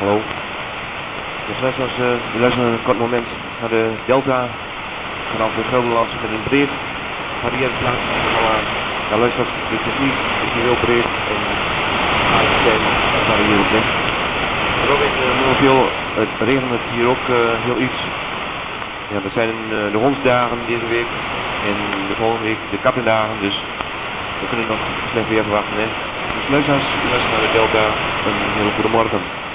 Hallo. Dus luisteraars, we luisteren een kort moment naar de Delta vanaf de Gelderlandse met een breed variërend plaats. Ja, luisteraars, de techniek is hier heel breed en zijn variërend weg. Momenteel regent het hier ook heel iets. Ja, dat zijn de hondsdagen deze week en de volgende week de kattendagen, dus we kunnen nog slecht weer verwachten. Hè? Dus luisteraars, u luistert naar de Delta, een hele goede morgen.